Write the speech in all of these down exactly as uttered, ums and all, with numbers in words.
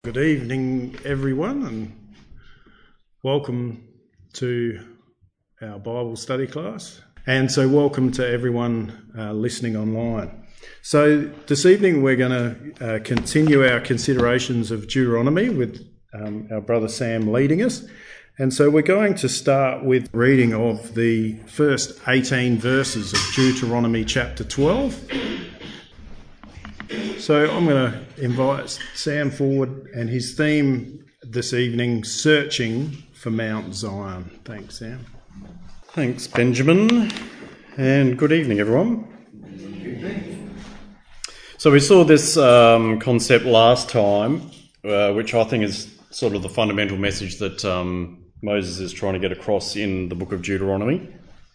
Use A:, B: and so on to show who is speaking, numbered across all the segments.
A: Good evening, everyone, and welcome to our Bible study class. And so welcome to everyone uh, listening online. So this evening we're going to uh, continue our considerations of Deuteronomy with um, our brother Sam leading us. And so we're going to start with reading of the first eighteen verses of Deuteronomy chapter twelve. So I'm going to invite Sam forward, and his theme this evening, Searching for Mount Zion. Thanks, Sam.
B: Thanks, Benjamin, and good evening, everyone. So we saw this um, concept last time, uh, which I think is sort of the fundamental message that um, Moses is trying to get across in the book of Deuteronomy.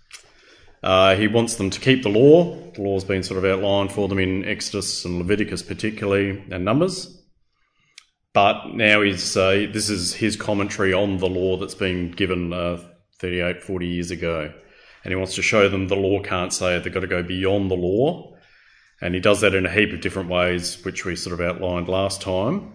B: Uh, he wants them to keep the law. The law's been sort of outlined for them in Exodus and Leviticus particularly, and Numbers. But now he's, uh, this is his commentary on the law that's been given uh, thirty-eight, forty years ago. And he wants to show them the law can't say it. They've got to go beyond the law. And he does that in a heap of different ways, which we sort of outlined last time.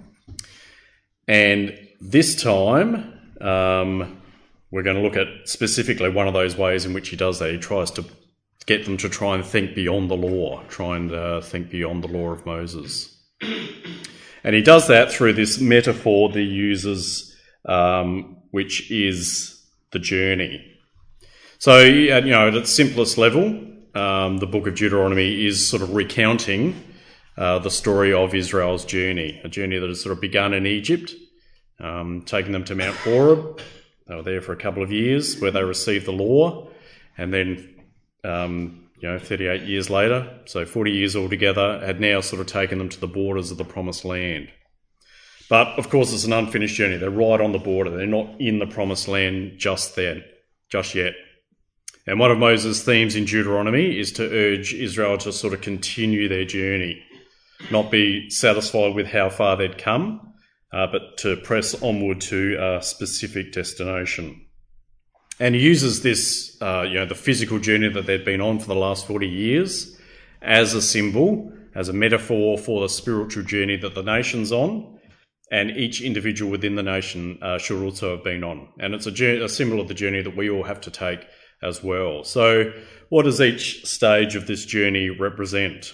B: And this time, um, we're going to look at specifically one of those ways in which he does that. He tries to get them to try and think beyond the law, try and uh, think beyond the law of Moses. And he does that through this metaphor that he uses, um, which is the journey. So, you know, at its simplest level, um, the book of Deuteronomy is sort of recounting uh, the story of Israel's journey, a journey that has sort of begun in Egypt, um, taking them to Mount Horeb. They were there for a couple of years where they received the law, and then, um, you know, thirty-eight years later, so forty years altogether, had now sort of taken them to the borders of the Promised Land. But, of course, it's an unfinished journey. They're right on the border. They're not in the Promised Land just then, just yet. And one of Moses' themes in Deuteronomy is to urge Israel to sort of continue their journey, not be satisfied with how far they'd come, Uh, but to press onward to a specific destination. And he uses this, uh, you know, the physical journey that they'd been on for the last forty years as a symbol, as a metaphor for the spiritual journey that the nation's on, and each individual within the nation uh, should also have been on. And it's a, journey, a symbol of the journey that we all have to take as well. So what does each stage of this journey represent?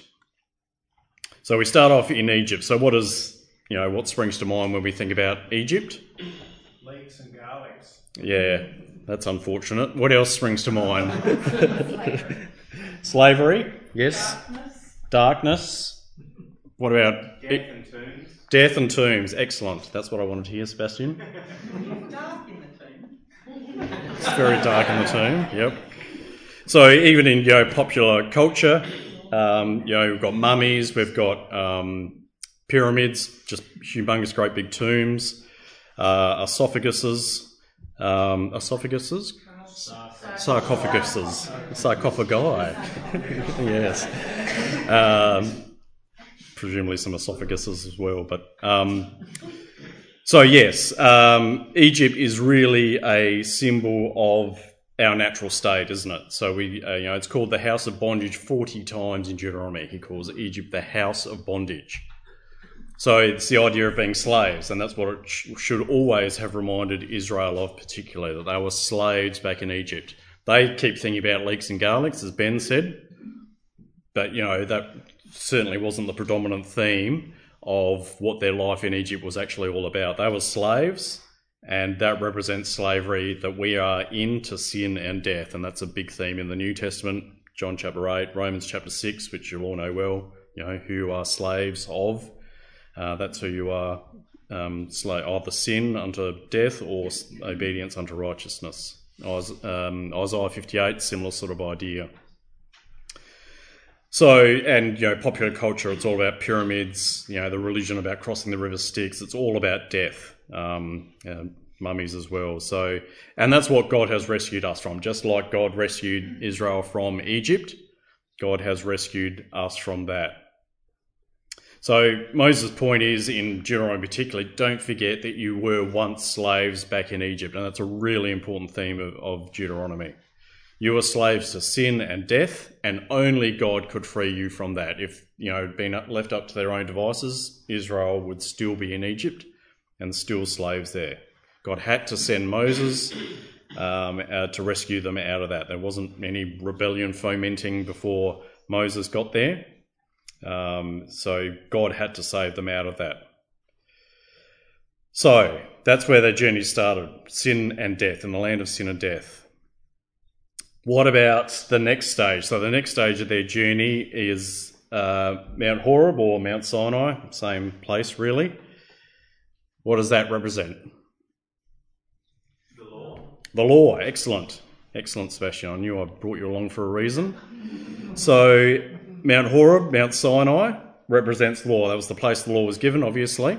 B: So we start off in Egypt. So what is... You know, what springs to mind when we think about Egypt?
A: Leeks and garlics.
B: Yeah, that's unfortunate. What else springs to mind? Slavery, yes.
C: Darkness.
B: Darkness. What about...
A: Death and tombs.
B: Death and tombs, excellent. That's what I wanted to hear, Sebastian.
C: Dark in the tomb.
B: It's very dark in the tomb, yep. So even in, you know, popular culture, um, you know, we've got mummies, we've got... Um, pyramids, just humongous, great big tombs, uh, esophaguses, um, esophaguses, sarcophaguses, sarcophagi, yes, um, presumably some esophaguses as well. But um, so yes, um, Egypt is really a symbol of our natural state, isn't it? So we, uh, you know, it's called the house of bondage forty times in Deuteronomy. He calls Egypt the house of bondage. So it's the idea of being slaves, and that's what it sh- should always have reminded Israel of, particularly, that they were slaves back in Egypt. They keep thinking about leeks and garlics, as Ben said, but, you know, that certainly wasn't the predominant theme of what their life in Egypt was actually all about. They were slaves, and that represents slavery that we are in to sin and death, and that's a big theme in the New Testament, John chapter eight, Romans chapter six, which you'll all know well, you know, who you are slaves of. Uh, that's who you are, um, slave, either sin unto death or obedience unto righteousness. Um, Isaiah fifty-eight, similar sort of idea. So, and, you know, popular culture, it's all about pyramids, you know, the religion about crossing the river Styx, it's all about death, um, uh, mummies as well. So, and that's what God has rescued us from. Just like God rescued Israel from Egypt, God has rescued us from that. So Moses' point is, in Deuteronomy particularly, don't forget that you were once slaves back in Egypt. And that's a really important theme of, of Deuteronomy. You were slaves to sin and death, and only God could free you from that. If, you know, it had been left up to their own devices, Israel would still be in Egypt, and still slaves there. God had to send Moses um, uh, to rescue them out of that. There wasn't any rebellion fomenting before Moses got there. Um, so God had to save them out of that. So that's where their journey started, sin and death, in the land of sin and death. What about the next stage? So the next stage of their journey is uh, Mount Horeb or Mount Sinai, same place really. What does that represent?
D: The law.
B: The law, excellent. Excellent, Sebastian. I knew I brought you along for a reason. So Mount Horeb, Mount Sinai, represents law. That was the place the law was given, obviously.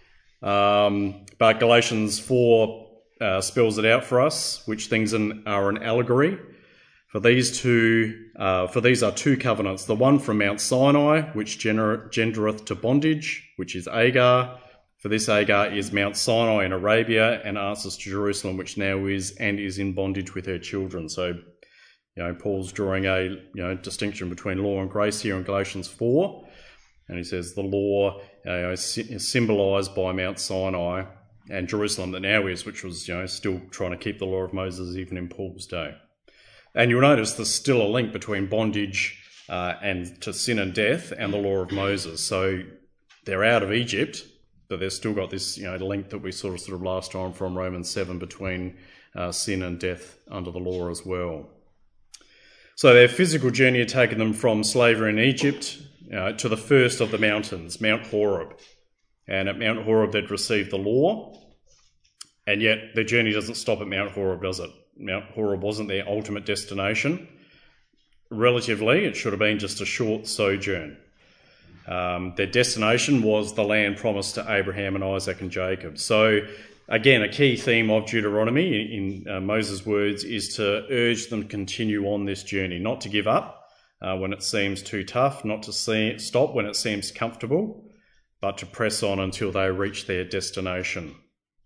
B: Um, but Galatians four uh, spells it out for us, which things in, are an allegory. For these two, uh, for these are two covenants. The one from Mount Sinai, which gener- gendereth to bondage, which is Agar. For this Agar is Mount Sinai in Arabia, and answers to Jerusalem, which now is and is in bondage with her children. So, you know, Paul's drawing a you know distinction between law and grace here in Galatians four, and he says the law you know, is symbolised by Mount Sinai and Jerusalem that now is, which was you know still trying to keep the law of Moses even in Paul's day. And you'll notice there's still a link between bondage uh, and to sin and death and the law of Moses. So they're out of Egypt, but they've still got this you know link that we saw sort of last time from Romans seven between uh, sin and death under the law as well. So their physical journey had taken them from slavery in Egypt uh, to the first of the mountains, Mount Horeb. And at Mount Horeb they'd received the law, and yet their journey doesn't stop at Mount Horeb, does it? Mount Horeb wasn't their ultimate destination. Relatively, it should have been just a short sojourn. Um, their destination was the land promised to Abraham and Isaac and Jacob. So, again, a key theme of Deuteronomy, in, in uh, Moses' words, is to urge them to continue on this journey, not to give up uh, when it seems too tough, not to see, stop when it seems comfortable, but to press on until they reach their destination.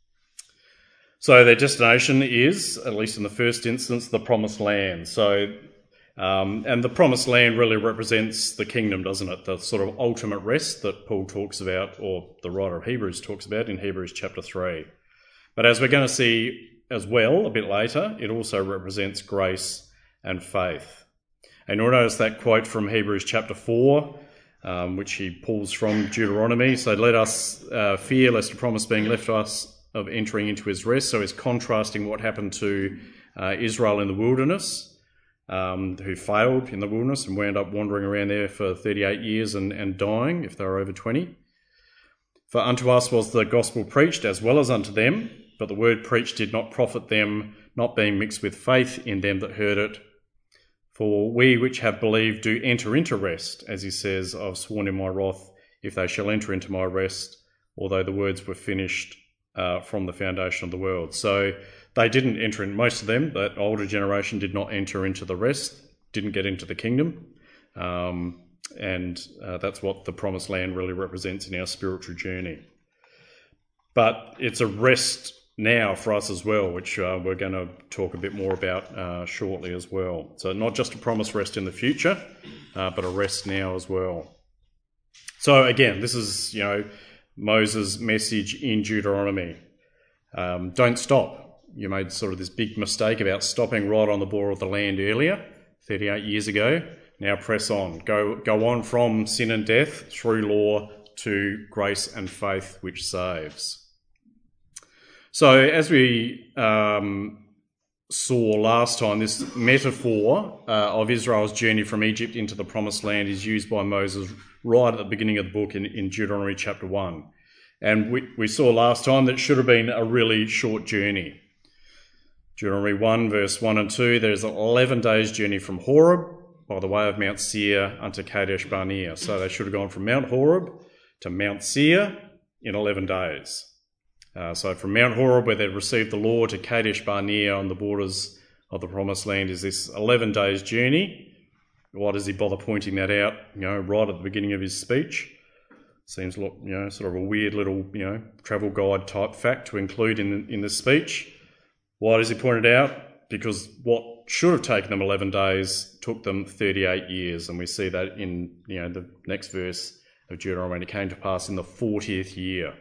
B: So their destination is, at least in the first instance, the Promised Land. So, um, and the Promised Land really represents the kingdom, doesn't it? The sort of ultimate rest that Paul talks about, or the writer of Hebrews talks about in Hebrews chapter three. But as we're going to see as well a bit later, it also represents grace and faith. And you'll notice that quote from Hebrews chapter four, um, which he pulls from Deuteronomy. So let us uh, fear lest a promise being left to us of entering into his rest. So he's contrasting what happened to uh, Israel in the wilderness, um, who failed in the wilderness and wound up wandering around there for thirty-eight years and, and dying if they were over twenty. For unto us was the gospel preached as well as unto them, but the word preached did not profit them, not being mixed with faith in them that heard it. For we which have believed do enter into rest, as he says, I've sworn in my wrath, if they shall enter into my rest, although the words were finished Uh, from the foundation of the world. So they didn't enter in, most of them, that older generation did not enter into the rest, didn't get into the kingdom. Um, and uh, that's what the Promised Land really represents in our spiritual journey. But it's a rest now for us as well, which uh, we're going to talk a bit more about uh, shortly as well. So not just a promised rest in the future, uh, but a rest now as well. So again, this is, you know, Moses' message in Deuteronomy. Um, don't stop. You made sort of this big mistake about stopping right on the border of the land earlier, thirty-eight years ago. Now press on. Go, go on from sin and death through law to grace and faith which saves. So as we um, saw last time, this metaphor uh, of Israel's journey from Egypt into the Promised Land is used by Moses right at the beginning of the book in, in Deuteronomy chapter one. And we, we saw last time that it should have been a really short journey. Deuteronomy one, verse one and two, there's an eleven days journey from Horeb by the way of Mount Seir unto Kadesh Barnea. So they should have gone from Mount Horeb to Mount Seir in eleven days. Uh, so from Mount Horeb, where they'd received the law, to Kadesh Barnea on the borders of the Promised Land is this eleven days journey. Why does he bother pointing that out, you know, right at the beginning of his speech? Seems, you know, sort of a weird little, you know, travel guide type fact to include in, in this speech. Why does he point it out? Because what should have taken them eleven days took them thirty-eight years. And we see that in, you know, the next verse of Deuteronomy. It came to pass in the fortieth year.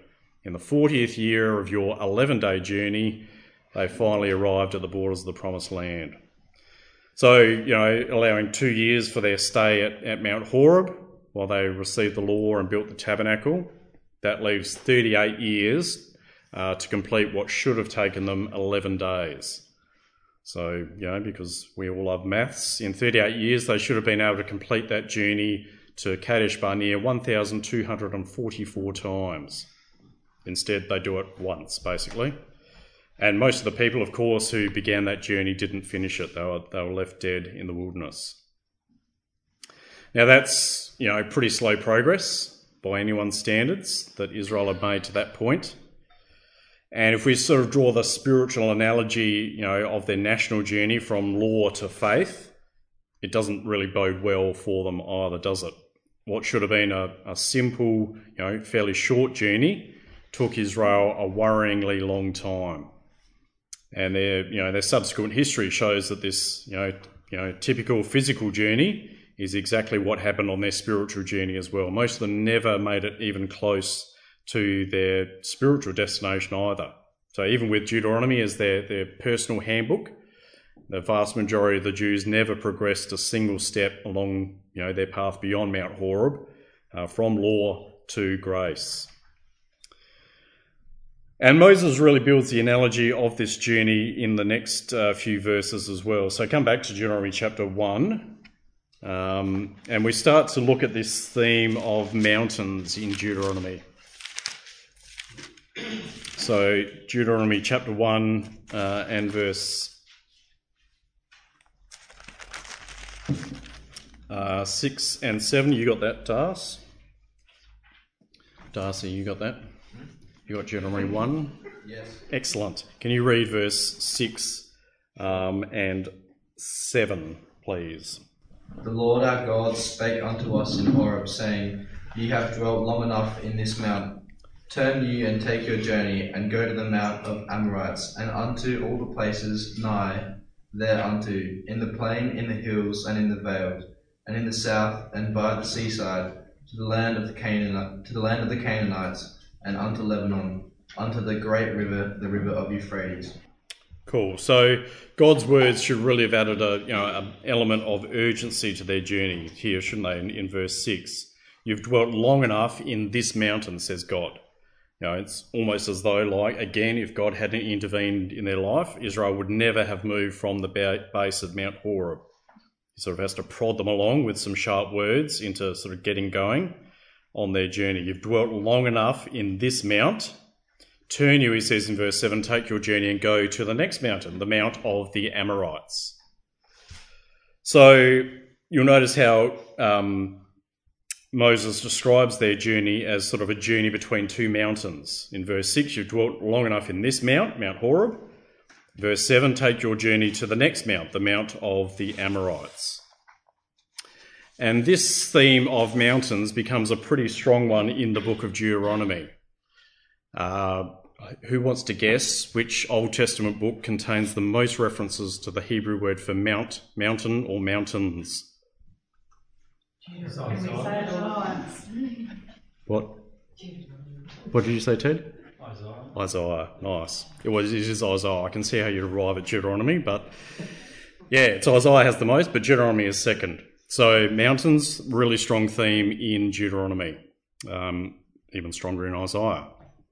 B: In the fortieth year of your eleven-day journey, they finally arrived at the borders of the Promised Land. So, you know, allowing two years for their stay at, at Mount Horeb while they received the law and built the tabernacle. That leaves thirty-eight years uh, to complete what should have taken them eleven days. So, you know, because we all love maths, in thirty-eight years they should have been able to complete that journey to Kadesh Barnea one thousand two hundred forty-four times. Instead, they do it once, basically. And most of the people, of course, who began that journey didn't finish it. They were, they were left dead in the wilderness. Now, that's, you know, pretty slow progress by anyone's standards that Israel had made to that point. And if we sort of draw the spiritual analogy, you know, of their national journey from law to faith, it doesn't really bode well for them either, does it? What should have been a, a simple, you know, fairly short journey took Israel a worryingly long time. And their, you know, their subsequent history shows that this, you know, you know, typical physical journey is exactly what happened on their spiritual journey as well. Most of them never made it even close to their spiritual destination either. So even with Deuteronomy as their, their personal handbook, the vast majority of the Jews never progressed a single step along, you know, their path beyond Mount Horeb, uh, from law to grace. And Moses really builds the analogy of this journey in the next uh, few verses as well. So come back to Deuteronomy chapter one, um, and we start to look at this theme of mountains in Deuteronomy. So Deuteronomy chapter one uh, and verse uh, six and seven. You got that, Darcy? Darcy, you got that? You got Deuteronomy one?
D: Yes.
B: Excellent. Can you read verse six um, and seven, please?
D: The Lord our God spake unto us in Horeb, saying, Ye have dwelt long enough in this mount. Turn ye and take your journey, and go to the mount of Amorites, and unto all the places nigh thereunto, in the plain, in the hills, and in the vales, and in the south, and by the seaside, to the land of the Canaan, to the land of the Canaanites, and unto Lebanon, unto the great river, the river of Euphrates.
B: Cool. So God's words should really have added a, you know, an element of urgency to their journey here, shouldn't they? In, in verse six, you've dwelt long enough in this mountain, says God. You know, it's almost as though, like, again, if God hadn't intervened in their life, Israel would never have moved from the base of Mount Horeb. He sort of has to prod them along with some sharp words into sort of getting going on their journey. You've dwelt long enough in this mount. Turn you, he says in verse seven, take your journey and go to the next mountain, the mount of the Amorites. So you'll notice how um, Moses describes their journey as sort of a journey between two mountains. In verse six, you've dwelt long enough in this mount, Mount Horeb. Verse seven, take your journey to the next mount, the mount of the Amorites. And this theme of mountains becomes a pretty strong one in the book of Deuteronomy. Uh, who wants to guess which Old Testament book contains the most references to the Hebrew word for mount, mountain, or mountains?
C: Can we say it all at once?
B: What? What did you say, Ted?
E: Isaiah.
B: Isaiah. Nice. It was. It is Isaiah. I can see how you'd arrive at Deuteronomy, but yeah, it's Isaiah has the most, but Deuteronomy is second. So mountains, really strong theme in Deuteronomy, um, even stronger in Isaiah.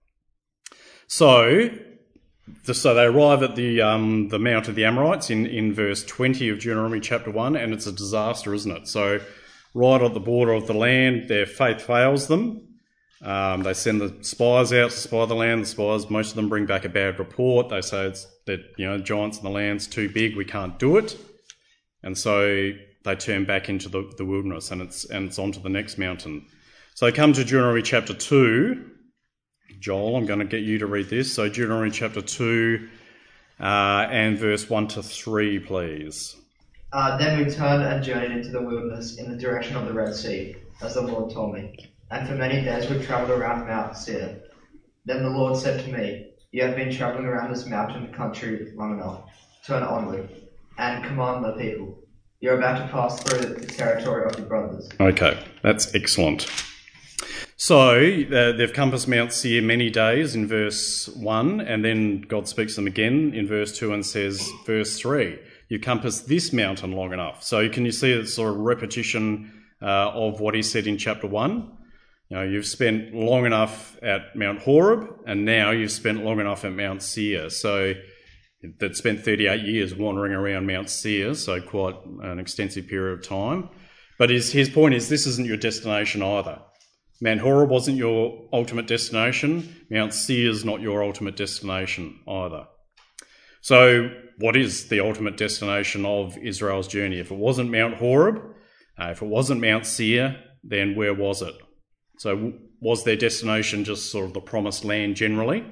B: So, so they arrive at the um, the Mount of the Amorites in, in verse twenty of Deuteronomy chapter one, and it's a disaster, isn't it? So right at the border of the land, their faith fails them. Um, they send the spies out to spy the land. The spies, most of them bring back a bad report. They say it's that, you know, giants in the land's too big, we can't do it. And so they turn back into the, the wilderness, and it's and it's on to the next mountain. So they come to Deuteronomy chapter two. Joel, I'm going to get you to read this. So Deuteronomy chapter two uh, and verse one to three, please.
F: Uh, then we turned and journeyed into the wilderness in the direction of the Red Sea, as the Lord told me. And for many days we travelled around Mount Seir. Then the Lord said to me, You have been travelling around this mountain country long enough. Turn onward and command the people. You're about to pass through the territory of your brothers.
B: Okay, that's excellent. So uh, they've compassed Mount Seir many days in verse one, and then God speaks to them again in verse two and says, verse three, you compassed this mountain long enough. So can you see it's sort of repetition uh, of what he said in chapter one? You know, you've spent long enough at Mount Horeb, and now you've spent long enough at Mount Seir. So that spent thirty-eight years wandering around Mount Seir, so quite an extensive period of time. But his, his point is this isn't your destination either. Mount Horeb wasn't your ultimate destination. Mount Seir is not your ultimate destination either. So what is the ultimate destination of Israel's journey? If it wasn't Mount Horeb, uh, if it wasn't Mount Seir, then where was it? So was their destination just sort of the promised land generally?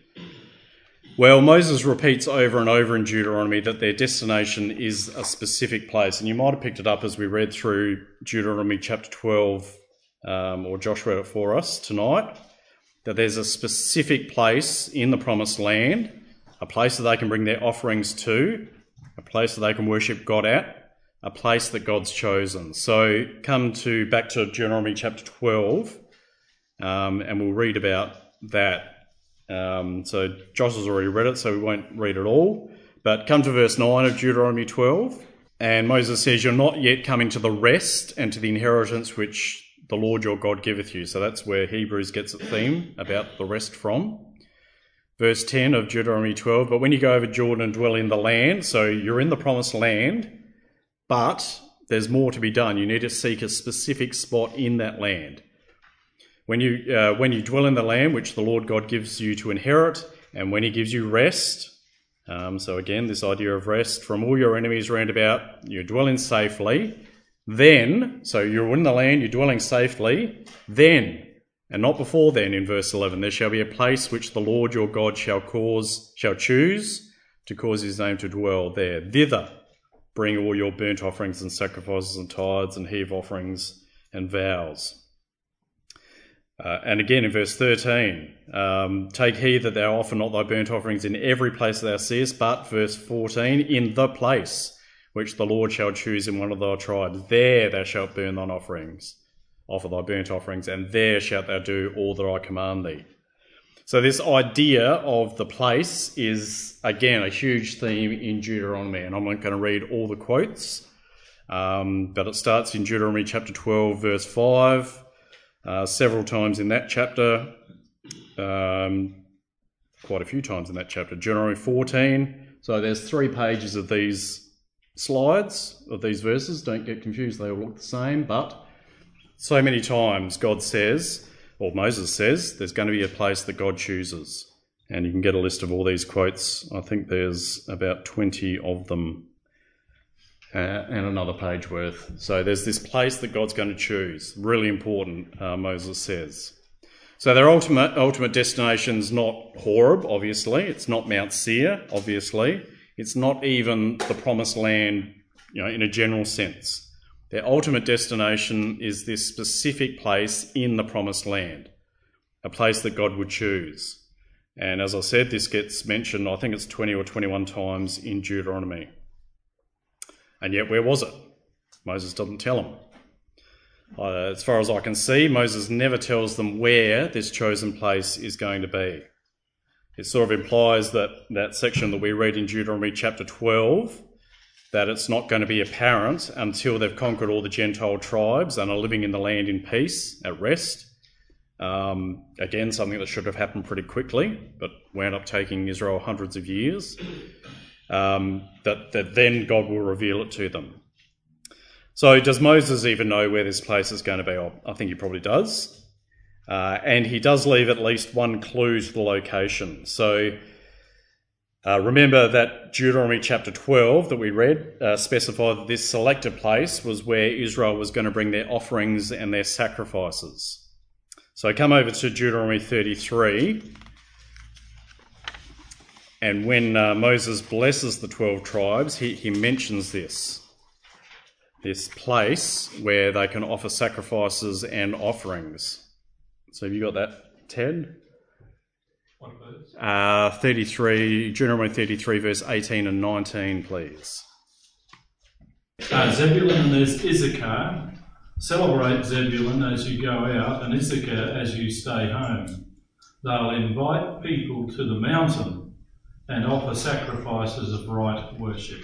B: Well, Moses repeats over and over in Deuteronomy that their destination is a specific place. And you might have picked it up as we read through Deuteronomy chapter twelve, um, or Josh read it for us tonight, that there's a specific place in the promised land, a place that they can bring their offerings to, a place that they can worship God at, a place that God's chosen. So come to back to Deuteronomy chapter twelve, um, and we'll read about that. Um, so Josh has already read it, so we won't read it all. But come to verse nine of Deuteronomy twelve, and Moses says, you're not yet coming to the rest and to the inheritance which the Lord your God giveth you. So that's where Hebrews gets its theme about the rest from. Verse ten of Deuteronomy twelve, but when you go over Jordan and dwell in the land, so you're in the promised land, but there's more to be done. You need to seek a specific spot in that land. When you uh, when you dwell in the land which the Lord God gives you to inherit, and when he gives you rest, um, so again, this idea of rest from all your enemies round about, you're dwelling safely, then, so you're in the land, you're dwelling safely, then, and not before then, in verse eleven, there shall be a place which the Lord your God shall cause, shall choose to cause his name to dwell there. Thither bring all your burnt offerings and sacrifices and tithes and heave offerings and vows. Uh, and again in verse thirteen, um, take heed that thou offer not thy burnt offerings in every place that thou seest, but, verse fourteen, in the place which the Lord shall choose in one of thy tribes, there thou shalt burn thine offerings, offer thy burnt offerings, and there shalt thou do all that I command thee. So this idea of the place is, again, a huge theme in Deuteronomy, and I'm not going to read all the quotes, um, but it starts in Deuteronomy chapter twelve, verse five, Uh, several times in that chapter, um, quite a few times in that chapter, Deuteronomy fourteen. So there's three pages of these slides, of these verses. Don't get confused, they all look the same, but so many times God says, or Moses says, there's going to be a place that God chooses. And you can get a list of all these quotes. I think there's about twenty of them. Uh, and another page worth. So there's this place that God's going to choose. Really important, uh, Moses says. So their ultimate ultimate destination's not Horeb, obviously. It's not Mount Seir, obviously. It's not even the promised land, you know, in a general sense. Their ultimate destination is this specific place in the promised land, a place that God would choose. And as I said, this gets mentioned, I think it's twenty or twenty-one times in Deuteronomy. And yet, where was it? Moses doesn't tell them. Uh, as far as I can see, Moses never tells them where this chosen place is going to be. It sort of implies that that section that we read in Deuteronomy chapter twelve, that it's not going to be apparent until they've conquered all the Gentile tribes and are living in the land in peace, at rest. Um, again, something that should have happened pretty quickly, but wound up taking Israel hundreds of years. Um, that, that then God will reveal it to them. So does Moses even know where this place is going to be? I think he probably does. Uh, and he does leave at least one clue to the location. So uh, remember that Deuteronomy chapter twelve that we read uh, specified that this selected place was where Israel was going to bring their offerings and their sacrifices. So come over to Deuteronomy thirty-three. And when uh, Moses blesses the twelve tribes, he, he mentions this, this place where they can offer sacrifices and offerings. So have you got that, Ted?
E: What verse?
B: Uh, thirty-three, Deuteronomy thirty-three, verse eighteen and nineteen, please.
E: Uh, Zebulun and there's Issachar, Celebrate Zebulun as you go out and Issachar as you stay home. They'll invite people to the mountain and offer sacrifices of right worship.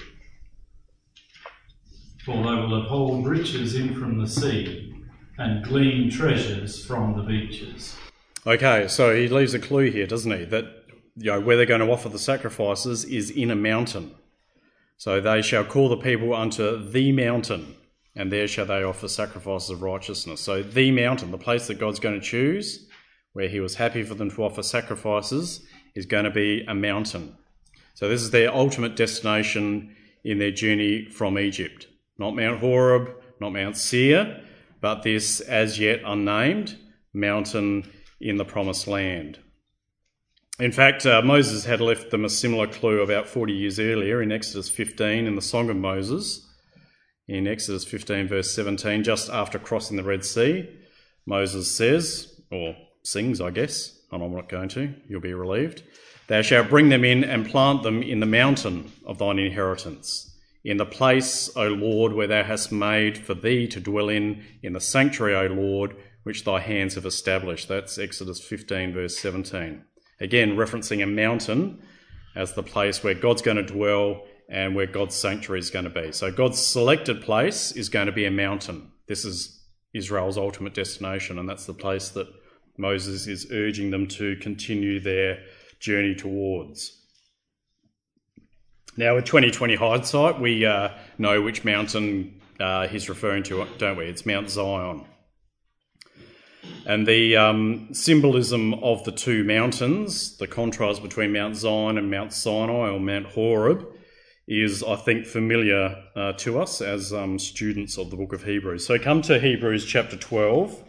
E: For they will uphold riches in from the sea and glean treasures from the beaches.
B: Okay, so he leaves a clue here, doesn't he? That, you know, where they're going to offer the sacrifices is in a mountain. So they shall call the people unto the mountain, and there shall they offer sacrifices of righteousness. So the mountain, the place that God's going to choose, where he was happy for them to offer sacrifices, is going to be a mountain. So this is their ultimate destination in their journey from Egypt. Not Mount Horeb, not Mount Seir, but this as yet unnamed mountain in the Promised Land. In fact, uh, Moses had left them a similar clue about forty years earlier in Exodus fifteen in the Song of Moses. In Exodus fifteen verse seventeen, just after crossing the Red Sea, Moses says, or sings I guess, and I'm not going to, you'll be relieved, "Thou shalt bring them in and plant them in the mountain of thine inheritance, in the place, O Lord, where thou hast made for thee to dwell in, in the sanctuary, O Lord, which thy hands have established." That's Exodus fifteen verse seventeen. Again, referencing a mountain as the place where God's going to dwell and where God's sanctuary is going to be. So God's selected place is going to be a mountain. This is Israel's ultimate destination, and that's the place that Moses is urging them to continue their journey towards. Now, with twenty twenty hindsight, we uh, know which mountain uh, he's referring to, don't we? It's Mount Zion. And the um, symbolism of the two mountains, the contrast between Mount Zion and Mount Sinai or Mount Horeb, is, I think, familiar uh, to us as um, students of the book of Hebrews. So come to Hebrews chapter twelve,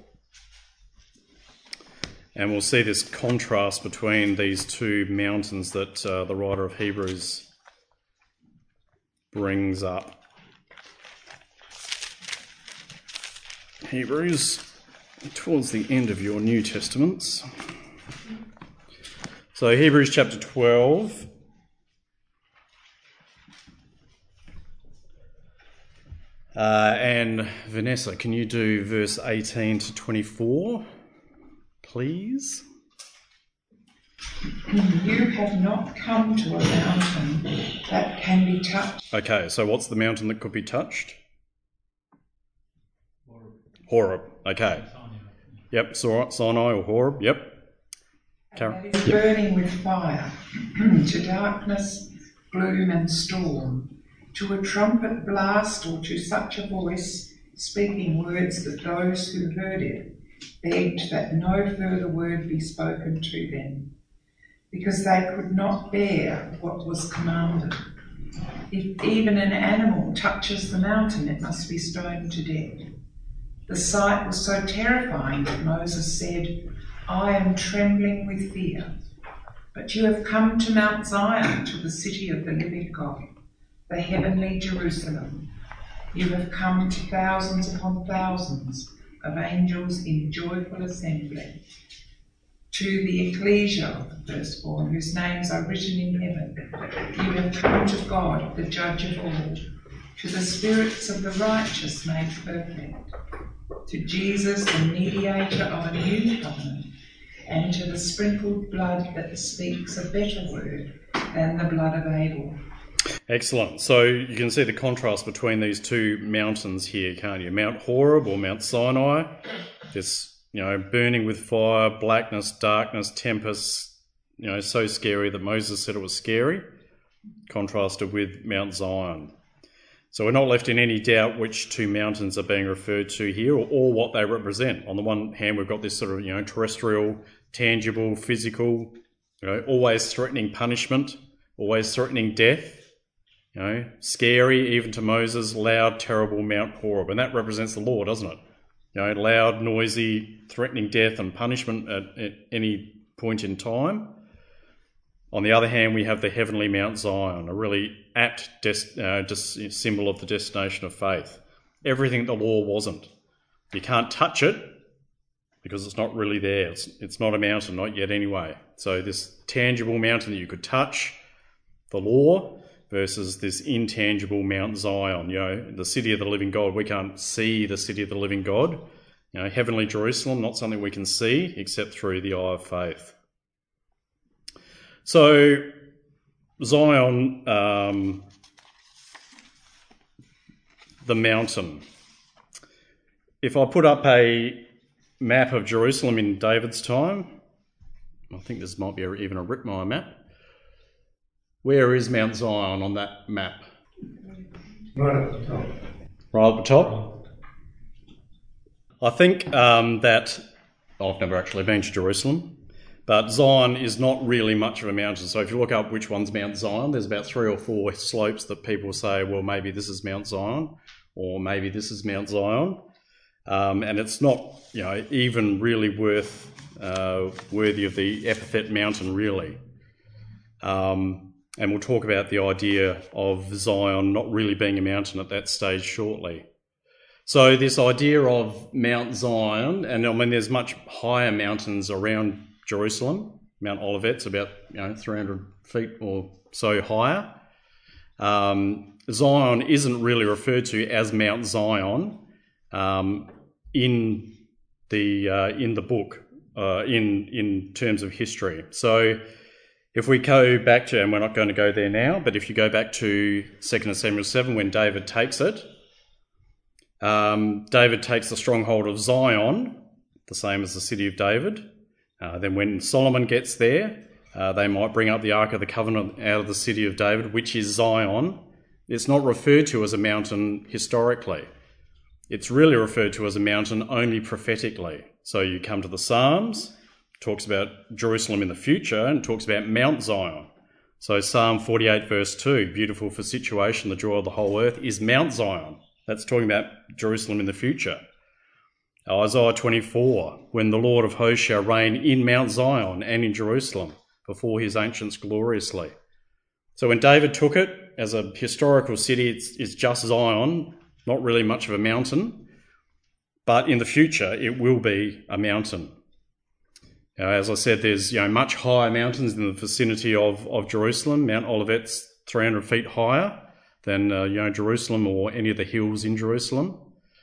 B: and we'll see this contrast between these two mountains that uh, the writer of Hebrews brings up. Hebrews, towards the end of your New Testaments. So Hebrews chapter twelve. Uh, and Vanessa, can you do verse eighteen to twenty-four, please?
G: You have not come to a mountain that can be touched.
B: Okay, so what's the mountain that could be touched? Horeb. Okay. Yep, Sinai or Horeb. Yep.
G: And that is burning with fire, to darkness, gloom and storm, to a trumpet blast or to such a voice speaking words that those who heard it begged that no further word be spoken to them, because they could not bear what was commanded. If even an animal touches the mountain, it must be stoned to death. The sight was so terrifying that Moses said, "I am trembling with fear." But you have come to Mount Zion, to the city of the living God, the heavenly Jerusalem. You have come to thousands upon thousands of angels in joyful assembly, to the ecclesia of the firstborn, whose names are written in heaven. You have come to God, the judge of all, to the spirits of the righteous made perfect, to Jesus, the mediator of a new covenant, and to the sprinkled blood that speaks a better word than the blood of Abel.
B: Excellent. So you can see the contrast between these two mountains here, can't you? Mount Horeb or Mount Sinai, this, you know, burning with fire, blackness, darkness, tempest, you know, so scary that Moses said it was scary, contrasted with Mount Zion. So we're not left in any doubt which two mountains are being referred to here, or, or what they represent. On the one hand, we've got this sort of, you know, terrestrial, tangible, physical, you know, always threatening punishment, always threatening death, you know, scary even to Moses, loud, terrible Mount Horeb. And that represents the law, doesn't it? You know, loud, noisy, threatening death and punishment at, at any point in time. On the other hand, we have the heavenly Mount Zion, a really apt des- uh, des- symbol of the destination of faith. Everything the law wasn't. You can't touch it because it's not really there. It's, it's not a mountain, not yet anyway. So this tangible mountain that you could touch, the law, versus this intangible Mount Zion. You know, the city of the living God. We can't see the city of the living God. You know, heavenly Jerusalem, not something we can see except through the eye of faith. So, Zion, um, the mountain. If I put up a map of Jerusalem in David's time, I think this might be a, even a Rittmeyer map. Where is Mount Zion on that map?
H: Right at the top.
B: Right at the top? I think um, that, I've never actually been to Jerusalem, but Zion is not really much of a mountain. So if you look up which one's Mount Zion, there's about three or four slopes that people say, well, maybe this is Mount Zion, or maybe this is Mount Zion. Um, and it's not, you know, even really worth, uh, worthy of the epithet mountain, really. Um, And we'll talk about the idea of Zion not really being a mountain at that stage shortly. So this idea of Mount Zion, and I mean there's much higher mountains around Jerusalem. Mount Olivet's about, you know, three hundred feet or so higher. Um, Zion isn't really referred to as Mount Zion um, in the uh, in the book uh, in in terms of history. So if we go back to, and we're not going to go there now, but if you go back to Second Samuel seven, when David takes it, um, David takes the stronghold of Zion, the same as the city of David. Uh, then when Solomon gets there, uh, they might bring up the Ark of the Covenant out of the city of David, which is Zion. It's not referred to as a mountain historically. It's really referred to as a mountain only prophetically. So you come to the Psalms, talks about Jerusalem in the future, and talks about Mount Zion. So Psalm forty-eight verse two, beautiful for situation, the joy of the whole earth, is Mount Zion. That's talking about Jerusalem in the future. Isaiah twenty-four, when the Lord of hosts shall reign in Mount Zion and in Jerusalem before his ancients gloriously. So when David took it as a historical city, it's, it's just Zion, not really much of a mountain, but in the future it will be a mountain. Uh, as I said, there's, you know, much higher mountains in the vicinity of, of Jerusalem. Mount Olivet's three hundred feet higher than uh, you know Jerusalem or any of the hills in Jerusalem.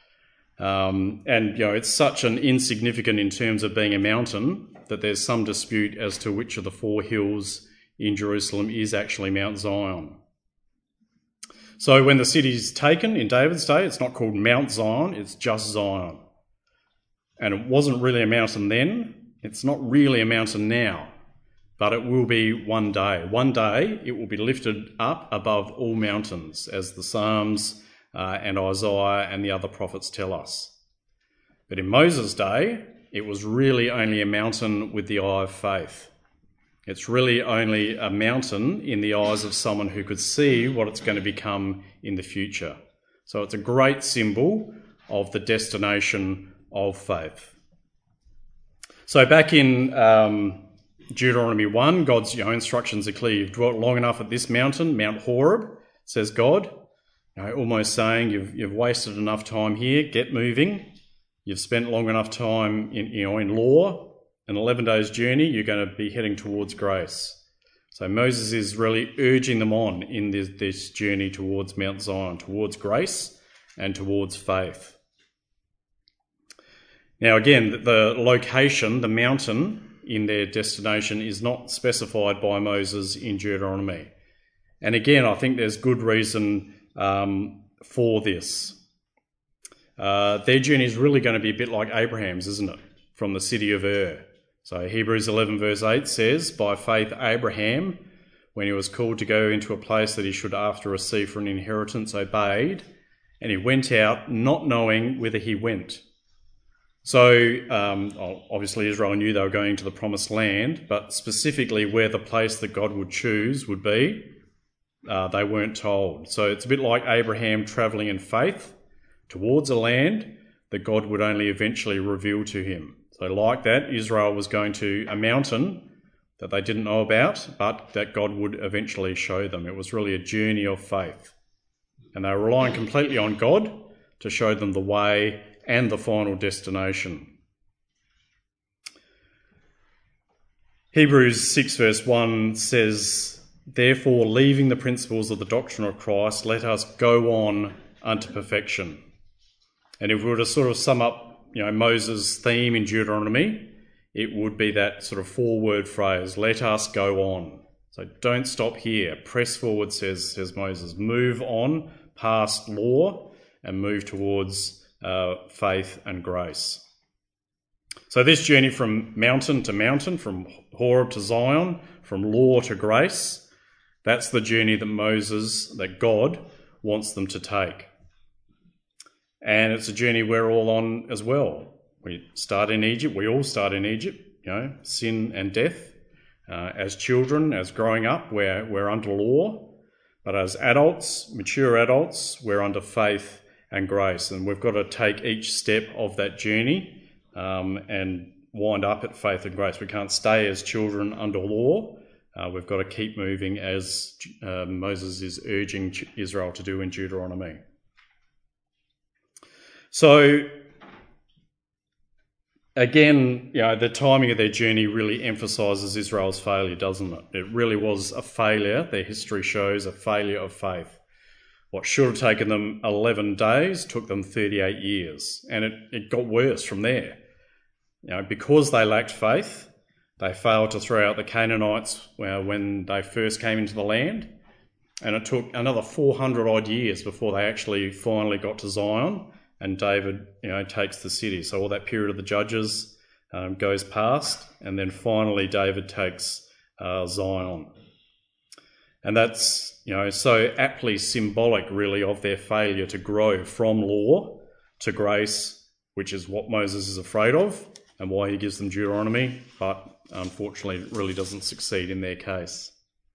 B: Um, and you know it's such an insignificant in terms of being a mountain that there's some dispute as to which of the four hills in Jerusalem is actually Mount Zion. So when the city's taken in David's day, it's not called Mount Zion, it's just Zion. And it wasn't really a mountain then. It's not really a mountain now, but it will be one day. One day it will be lifted up above all mountains, as the Psalms uh, and Isaiah and the other prophets tell us. But in Moses' day, it was really only a mountain with the eye of faith. It's really only a mountain in the eyes of someone who could see what it's going to become in the future. So it's a great symbol of the destination of faith. So back in um, Deuteronomy one, God's you know, instructions are clear. You've dwelt long enough at this mountain, Mount Horeb, says God, you know, almost saying you've you've wasted enough time here, get moving. You've spent long enough time in you know in law, an eleven days journey, you're going to be heading towards grace. So Moses is really urging them on in this, this journey towards Mount Zion, towards grace and towards faith. Now again, the location, the mountain in their destination is not specified by Moses in Deuteronomy. And again, I think there's good reason um, for this. Uh, their journey is really going to be a bit like Abraham's, isn't it? From the city of Ur. So Hebrews eleven verse eight says, by faith Abraham, when he was called to go into a place that he should after receive for an inheritance, obeyed, and he went out not knowing whither he went. So um, obviously Israel knew they were going to the promised land, but specifically where the place that God would choose would be, uh, they weren't told. So it's a bit like Abraham travelling in faith towards a land that God would only eventually reveal to him. So like that, Israel was going to a mountain that they didn't know about, but that God would eventually show them. It was really a journey of faith. And they were relying completely on God to show them the way and the final destination. Hebrews six verse one says Therefore, leaving the principles of the doctrine of Christ, let us go on unto perfection. And if we were to sort of sum up, you know, Moses' theme in Deuteronomy, it would be that sort of four-word phrase, let us go on. So don't stop here. Press forward, says, says Moses. Move on past law and move towards uh, faith and grace. So this journey from mountain to mountain, from Horeb to Zion, from law to grace, that's the journey that Moses, that God wants them to take. And it's a journey we're all on as well. We start in Egypt, we all start in Egypt, you know, sin and death. Uh, as children, as growing up, we're, we're under law. But as adults, mature adults, we're under faith and grace. And we've got to take each step of that journey um, and wind up at faith and grace. We can't stay as children under law. Uh, we've got to keep moving as uh, Moses is urging Israel to do in Deuteronomy. So, again, you know, the timing of their journey really emphasises Israel's failure, doesn't it? It really was a failure. Their history shows a failure of faith. What should have taken them eleven days took them thirty-eight years. And it, it got worse from there. You know, because they lacked faith, they failed to throw out the Canaanites when they first came into the land. And it took another four hundred odd years before they actually finally got to Zion. And David, you know, takes the city. So all that period of the judges um, goes past, and then finally David takes uh, Zion. And that's, you know, so aptly symbolic, really, of their failure to grow from law to grace, which is what Moses is afraid of, and why he gives them Deuteronomy, but unfortunately it really doesn't succeed in their case.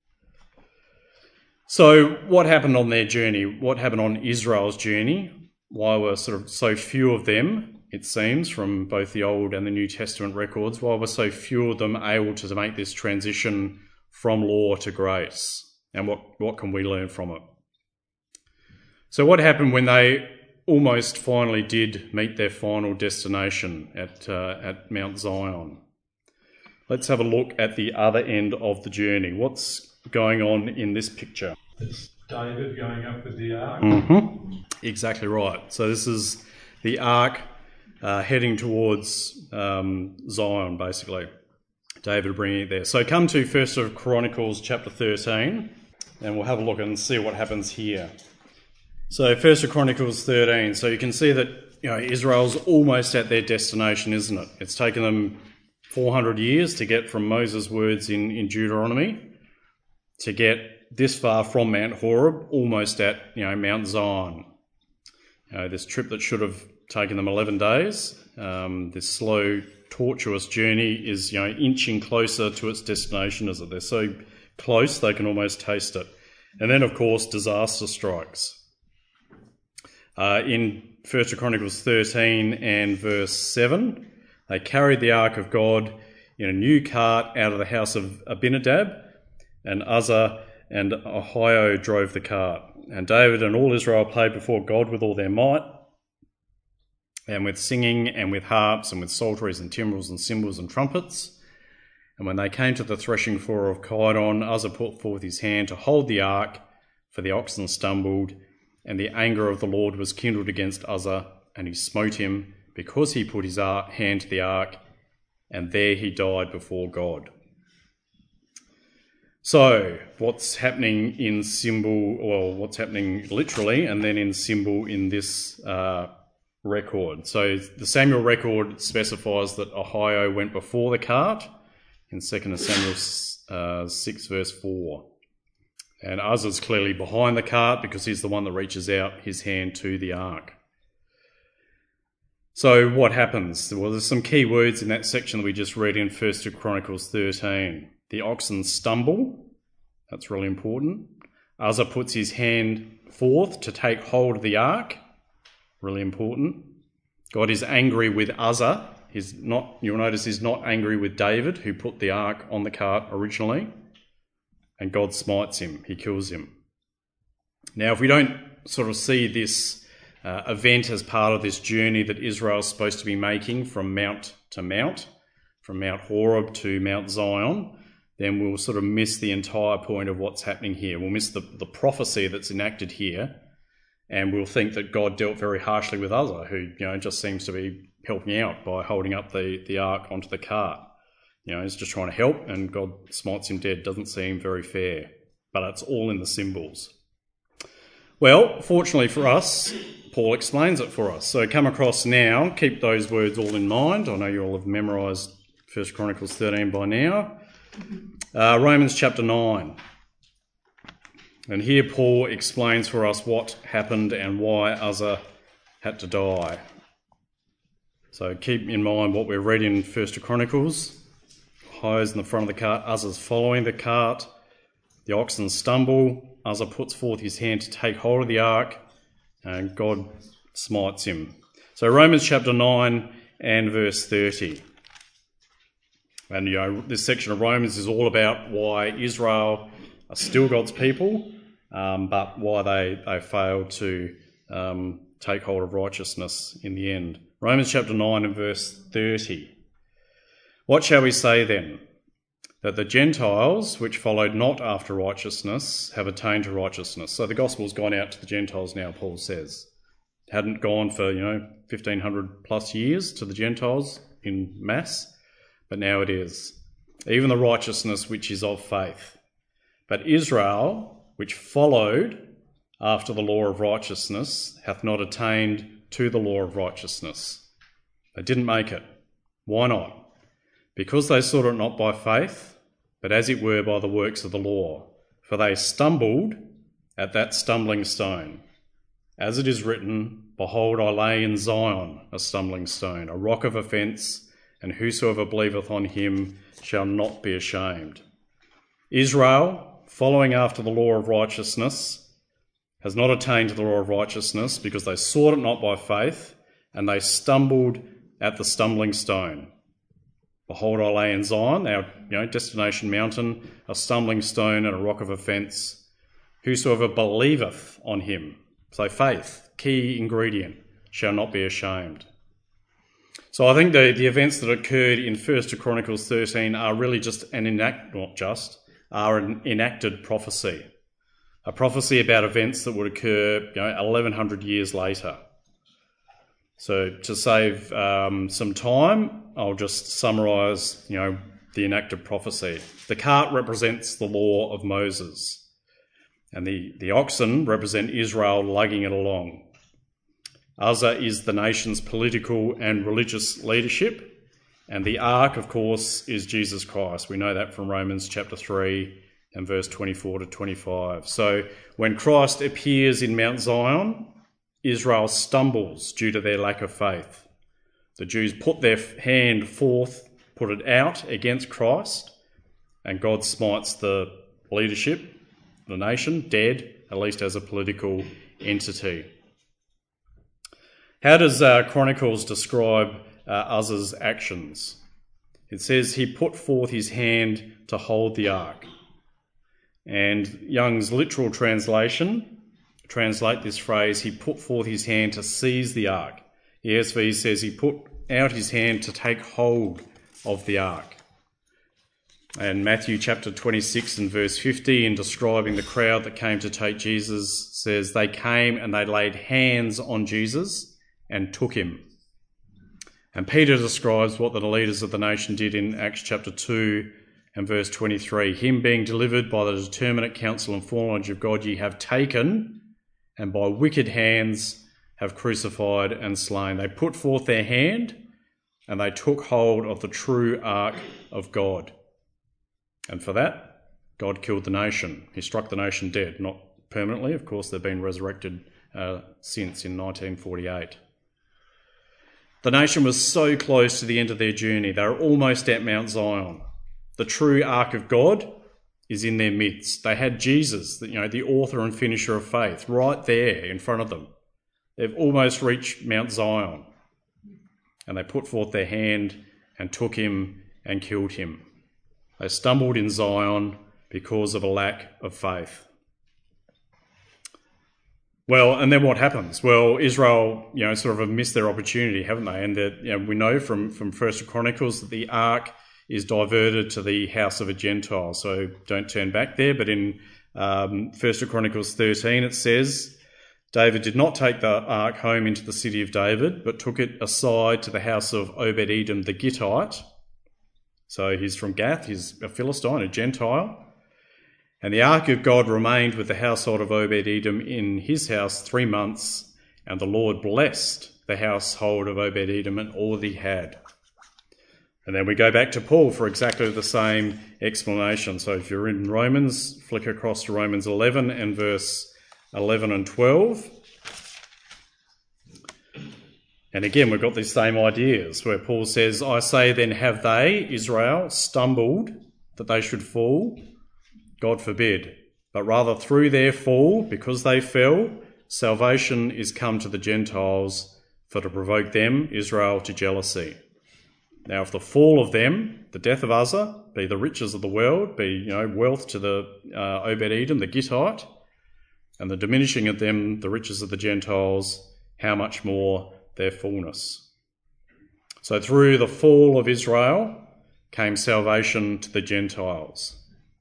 B: So what happened on their journey? What happened on Israel's journey? Why were sort of so few of them, it seems, from both the Old and the New Testament records, why were so few of them able to make this transition from law to grace? And what, what can we learn from it? So what happened when they almost finally did meet their final destination at, uh, at Mount Zion? Let's have a look at the other end of the journey. What's going on in this picture?
E: It's David going up with the ark.
B: Mm-hmm. Exactly right. So this is the ark uh, heading towards um, Zion, basically. David bringing it there. So come to First of Chronicles chapter thirteen, and we'll have a look and see what happens here. So First of Chronicles thirteen. So you can see that, you know, Israel's almost at their destination, isn't it? It's taken them four hundred years to get from Moses' words in, in Deuteronomy to get this far from Mount Horeb, almost at, you know, Mount Zion. You know, this trip that should have taken them eleven days, um, this slow, tortuous journey is, you know, inching closer to its destination, is it? They're so close they can almost taste it. And then, of course, disaster strikes. Uh, in First Chronicles thirteen and verse seven, they carried the ark of God in a new cart out of the house of Abinadab, and Uzzah and Ahio drove the cart. And David and all Israel played before God with all their might, and with singing and with harps and with psalteries and timbrels and cymbals and trumpets. And when they came to the threshing floor of Chidon, Uzzah put forth his hand to hold the ark, for the oxen stumbled, and the anger of the Lord was kindled against Uzzah, and he smote him, because he put his hand to the ark, and there he died before God. So, what's happening in symbol, well, what's happening literally, and then in symbol in this uh, record? So, the Samuel record specifies that Ahio went before the cart in Second Samuel uh, six, verse four. And Uzzah's clearly behind the cart because he's the one that reaches out his hand to the ark. So, what happens? Well, there's some key words in that section that we just read in First Chronicles thirteen. The oxen stumble. That's really important. Uzzah puts his hand forth to take hold of the ark. Really important. God is angry with Uzzah. He's not, you'll notice he's not angry with David, who put the ark on the cart originally. And God smites him. He kills him. Now, if we don't sort of see this uh, event as part of this journey that Israel is supposed to be making from mount to mount, from Mount Horeb to Mount Zion, then we'll sort of miss the entire point of what's happening here. We'll miss the, the prophecy that's enacted here, and we'll think that God dealt very harshly with Uzzah, who, you know, just seems to be helping out by holding up the, the ark onto the cart. You know, he's just trying to help, and God smites him dead. Doesn't seem very fair, but it's all in the symbols. Well, fortunately for us, Paul explains it for us. So come across now, keep those words all in mind. I know you all have memorised First Chronicles thirteen by now. Uh, Romans chapter nine. And here Paul explains for us what happened and why Uzzah had to die. So keep in mind what we read in First Chronicles. Hose in the front of the cart, Uzzah's following the cart. The oxen stumble. Uzzah puts forth his hand to take hold of the ark, and God smites him. So Romans chapter nine and verse thirty. And, you know, this section of Romans is all about why Israel are still God's people, um, but why they, they failed to um, take hold of righteousness in the end. Romans chapter nine and verse thirty. What shall we say then? That the Gentiles, which followed not after righteousness, have attained to righteousness. So the gospel's gone out to the Gentiles now, Paul says. It hadn't gone for, you know, fifteen hundred plus years to the Gentiles in mass, but now it is. Even the righteousness which is of faith. But Israel, which followed after the law of righteousness, hath not attained to the law of righteousness. They didn't make it. Why not? Because they sought it not by faith, but as it were by the works of the law. For they stumbled at that stumbling stone. As it is written, Behold, I lay in Zion a stumbling stone, a rock of offence, and whosoever believeth on him shall not be ashamed. Israel, following after the law of righteousness, has not attained to the law of righteousness because they sought it not by faith, and they stumbled at the stumbling stone. Behold, I lay in Zion, our you know, destination mountain, a stumbling stone and a rock of offence. Whosoever believeth on him, so faith, key ingredient, shall not be ashamed. So I think the, the events that occurred in First Chronicles thirteen are really just an enact, not just, are an enacted prophecy. A prophecy about events that would occur you know, eleven hundred years later. So to save um, some time, I'll just summarise, you know, the enacted prophecy. The cart represents the law of Moses, and the, the oxen represent Israel lugging it along. Uzzah is the nation's political and religious leadership, and the ark, of course, is Jesus Christ. We know that from Romans chapter three and verse twenty-four to twenty-five. So when Christ appears in Mount Zion, Israel stumbles due to their lack of faith. The Jews put their hand forth, put it out against Christ, and God smites the leadership, the nation, dead, at least as a political entity. How does uh, Chronicles describe uh, Uzzah's actions? It says he put forth his hand to hold the ark. And Young's literal translation translate this phrase, he put forth his hand to seize the ark. E S V says he put out his hand to take hold of the ark. And Matthew chapter twenty-six and verse fifty, in describing the crowd that came to take Jesus, says they came and they laid hands on Jesus and took him. And Peter describes what the leaders of the nation did in Acts chapter two and verse twenty-three. Him being delivered by the determinate counsel and foreknowledge of God ye have taken, and by wicked hands have crucified and slain. They put forth their hand and they took hold of the true ark of God. And for that, God killed the nation. He struck the nation dead, not permanently. Of course, they've been resurrected uh, since in nineteen forty-eight. The nation was so close to the end of their journey. They were almost at Mount Zion. The true ark of God is in their midst. They had Jesus, you know, the author and finisher of faith, right there in front of them. They've almost reached Mount Zion. And they put forth their hand and took him and killed him. They stumbled in Zion because of a lack of faith. Well, and then what happens? Well, Israel, you know, sort of have missed their opportunity, haven't they? And that, you know, we know from, from First Chronicles that the ark is diverted to the house of a Gentile. So don't turn back there. But in um, First Chronicles thirteen, it says, David did not take the ark home into the city of David, but took it aside to the house of Obed-Edom the Gittite. So he's from Gath, he's a Philistine, a Gentile. And the ark of God remained with the household of Obed-Edom in his house three months, and the Lord blessed the household of Obed-Edom and all that he had. And then we go back to Paul for exactly the same explanation. So if you're in Romans, flick across to Romans eleven and verse eleven and twelve. And again, we've got these same ideas where Paul says, I say then, have they, Israel, stumbled that they should fall? God forbid. But rather through their fall, because they fell, salvation is come to the Gentiles for to provoke them, Israel, to jealousy. Now, if the fall of them, the death of Uzzah, be the riches of the world, be you know wealth to the uh, Obed-Edom, the Gittite, and the diminishing of them, the riches of the Gentiles, how much more their fullness. So through the fall of Israel came salvation to the Gentiles.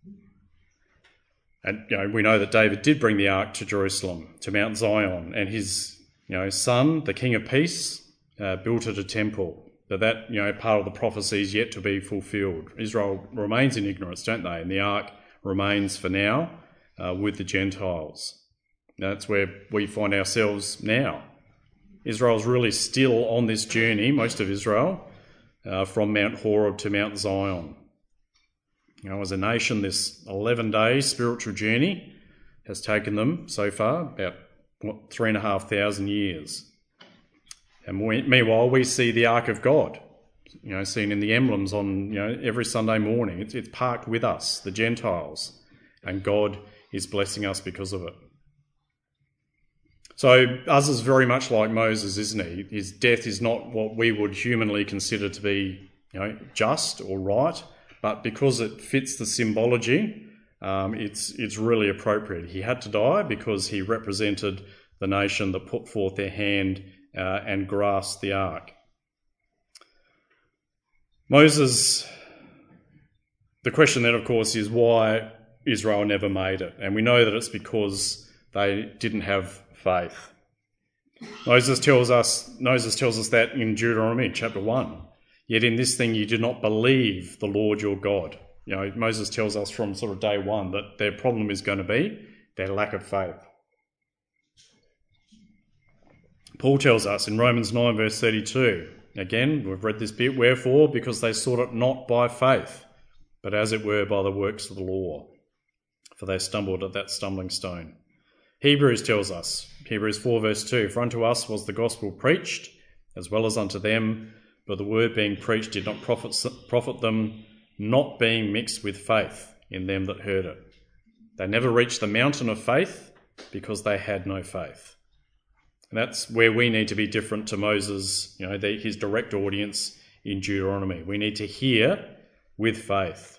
B: And you know, we know that David did bring the ark to Jerusalem, to Mount Zion, and his you know son, the King of Peace, uh, built it a temple. But that you know part of the prophecy is yet to be fulfilled. Israel remains in ignorance, don't they? And the ark remains for now uh, with the Gentiles. That's where we find ourselves now. Israel's really still on this journey, most of Israel, uh, from Mount Horeb to Mount Zion. You know, as a nation, this eleven-day spiritual journey has taken them so far about what, three and a half thousand years. And we, meanwhile, we see the Ark of God, you know, seen in the emblems on, you know, every Sunday morning. It's, it's parked with us, the Gentiles, and God is blessing us because of it. So Uzzah's very much like Moses, isn't he? His death is not what we would humanly consider to be, you know, just or right, but because it fits the symbology, um, it's it's really appropriate. He had to die because he represented the nation that put forth their hand uh, and grasped the ark. Moses, the question then, of course, is why Israel never made it. And we know that it's because they didn't have faith. Moses tells us, Moses tells us that in Deuteronomy chapter one. Yet in this thing you did not believe the Lord your God. You know, Moses tells us from sort of day one that their problem is going to be their lack of faith. Paul tells us in Romans nine verse thirty-two, again, we've read this bit, wherefore, because they sought it not by faith, but as it were by the works of the law, for they stumbled at that stumbling stone. Hebrews tells us, Hebrews four verse two, for unto us was the gospel preached, as well as unto them, but the word being preached did not profit, profit them, not being mixed with faith in them that heard it. They never reached the mountain of faith because they had no faith. And that's where we need to be different to Moses, you know, the, his direct audience in Deuteronomy. We need to hear with faith.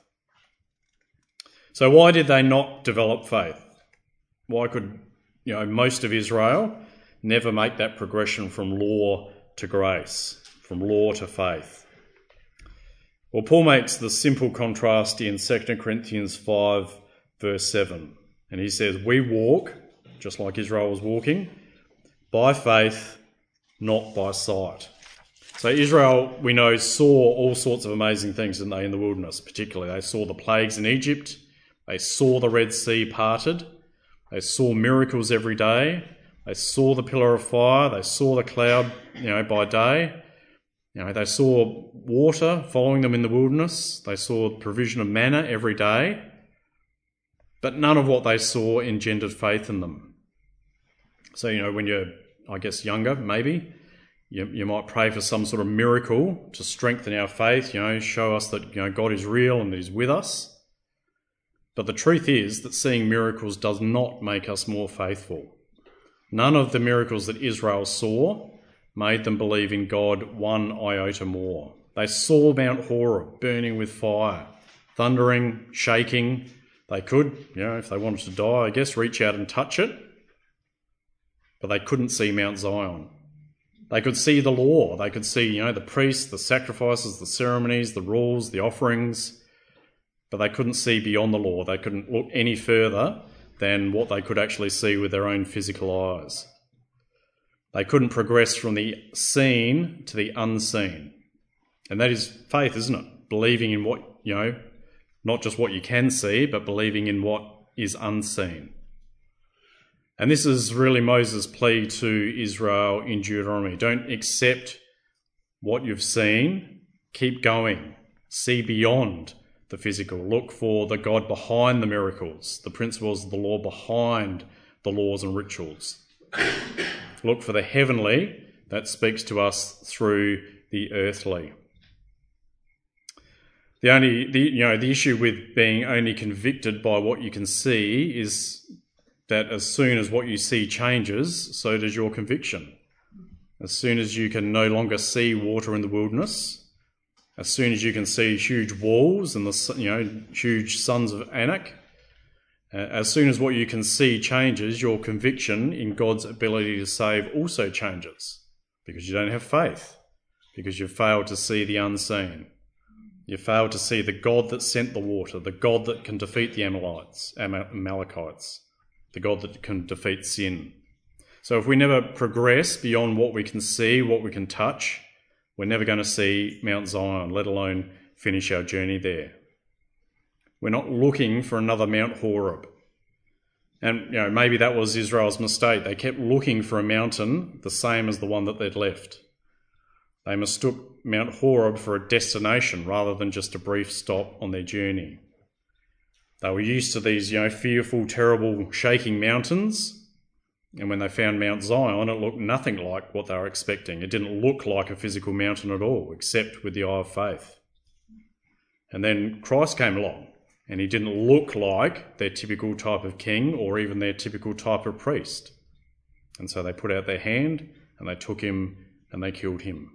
B: So why did they not develop faith? Why could, you know, most of Israel never make that progression from law to grace, from law to faith? Well, Paul makes the simple contrast in Second Corinthians five verse seven. And he says, we walk, just like Israel was walking, by faith, not by sight. So Israel, we know, saw all sorts of amazing things, didn't they, in the wilderness particularly. They saw the plagues in Egypt. They saw the Red Sea parted. They saw miracles every day. They saw the pillar of fire. They saw the cloud, you know, by day. You know, they saw water following them in the wilderness. They saw provision of manna every day. But none of what they saw engendered faith in them. So, you know, when you're, I guess, younger, maybe, you, you might pray for some sort of miracle to strengthen our faith, you know, show us that, you know, God is real and that he's with us. But the truth is that seeing miracles does not make us more faithful. None of the miracles that Israel saw made them believe in God one iota more. They saw Mount Horeb burning with fire, thundering, shaking. They could, you know, if they wanted to die, I guess, reach out and touch it. But they couldn't see Mount Zion. They could see the law. They could see, you know, the priests, the sacrifices, the ceremonies, the rules, the offerings, but they couldn't see beyond the law. They couldn't look any further than what they could actually see with their own physical eyes. They couldn't progress from the seen to the unseen. And that is faith, isn't it? Believing in what, you know, not just what you can see, but believing in what is unseen. And this is really Moses' plea to Israel in Deuteronomy. Don't accept what you've seen. Keep going. See beyond the physical. Look for the God behind the miracles, the principles of the law behind the laws and rituals. Look for the heavenly that speaks to us through the earthly. The only, the, you know, the issue with being only convicted by what you can see is that as soon as what you see changes, so does your conviction. As soon as you can no longer see water in the wilderness, as soon as you can see huge walls and the, you know, huge sons of Anak, uh, as soon as what you can see changes, your conviction in God's ability to save also changes, because you don't have faith, because you've failed to see the unseen. You failed to see the God that sent the water, the God that can defeat the Amalekites, Amalekites, the God that can defeat sin. So if we never progress beyond what we can see, what we can touch, we're never going to see Mount Zion, let alone finish our journey there. We're not looking for another Mount Horeb. And, you know, maybe that was Israel's mistake. They kept looking for a mountain the same as the one that they'd left. They mistook Mount Horeb for a destination rather than just a brief stop on their journey. They were used to these, you know, fearful, terrible, shaking mountains. And when they found Mount Zion, it looked nothing like what they were expecting. It didn't look like a physical mountain at all, except with the eye of faith. And then Christ came along, and he didn't look like their typical type of king or even their typical type of priest. And so they put out their hand, and they took him, and they killed him.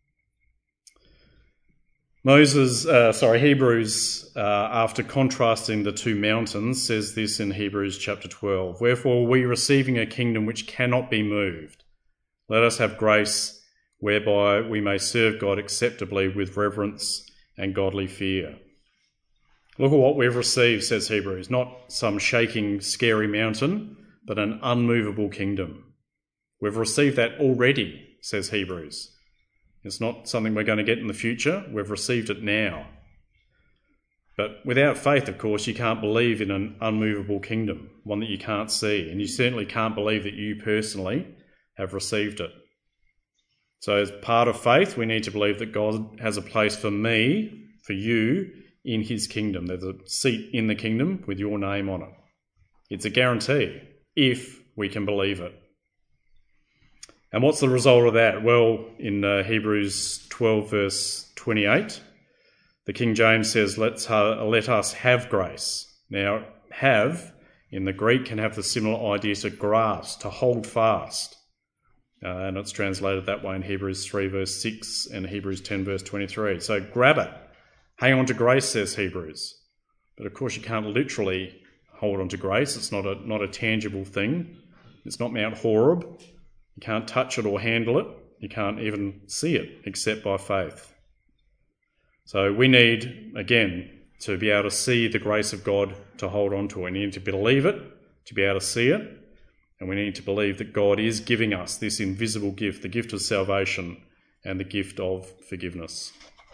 B: Moses, uh, sorry, Hebrews, uh, after contrasting the two mountains, says this in Hebrews chapter twelve. Wherefore, we receiving a kingdom which cannot be moved, let us have grace whereby we may serve God acceptably with reverence and godly fear. Look at what we've received, says Hebrews, not some shaking, scary mountain, but an unmovable kingdom. We've received that already, says Hebrews. It's not something we're going to get in the future. We've received it now. But without faith, of course, you can't believe in an unmovable kingdom, one that you can't see. And you certainly can't believe that you personally have received it. So as part of faith, we need to believe that God has a place for me, for you, in his kingdom. There's a seat in the kingdom with your name on it. It's a guarantee, if we can believe it. And what's the result of that? Well, in uh, Hebrews twelve, verse twenty-eight, the King James says, Let's ha- let us have grace. Now, have, in the Greek, can have the similar idea to grasp, to hold fast. Uh, and it's translated that way in Hebrews three, verse six, and Hebrews ten, verse twenty-three. So grab it. Hang on to grace, says Hebrews. But of course, you can't literally hold on to grace. It's not a, not a tangible thing. It's not Mount Horeb. You can't touch it or handle it. You can't even see it except by faith. So we need, again, to be able to see the grace of God, to hold on to it. We need to believe it, to be able to see it. And we need to believe that God is giving us this invisible gift, the gift of salvation and the gift of forgiveness.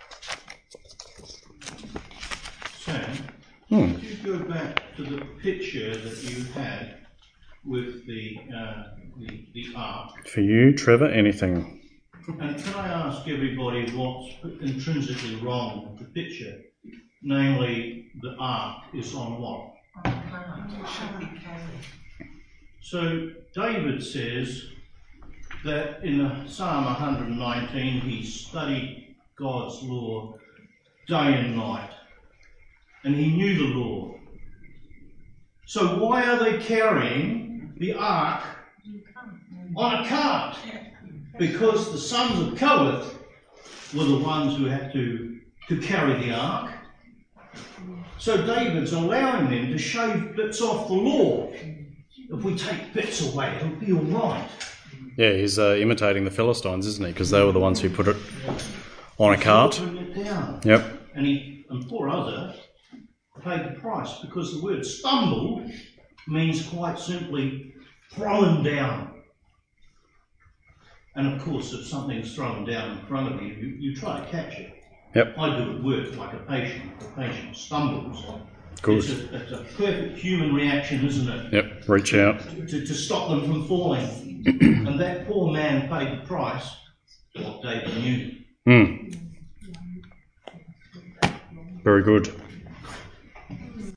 E: Sam,
B: Hmm.
E: could you go back to the picture that you had with the uh, the, the ark?
B: For you, Trevor, anything.
E: And can I ask everybody what's intrinsically wrong with the picture? Namely, the ark is on what? So David says that in Psalm one nineteen he studied God's law day and night, and he knew the law. So why are they carrying the ark on a cart? Because the sons of Kohath were the ones who had to, to carry the ark. So David's allowing them to shave bits off the law. If we take bits away, it'll be all right.
B: Yeah, he's uh, imitating the Philistines, isn't he? Because they were the ones who put it on a cart.
E: Putting it down.
B: Yep.
E: And he and poor Uzzah paid the price, because the word stumbled means quite simply thrown down. And of course, if something's thrown down in front of you, you, you try to catch it.
B: Yep.
E: I do at work like a patient. If a patient stumbles,
B: Good.
E: It's a, it's a perfect human reaction, isn't it?
B: Yep, reach out.
E: To, to, to stop them from falling. And that poor man paid the price. What David knew.
B: Mm. Very good.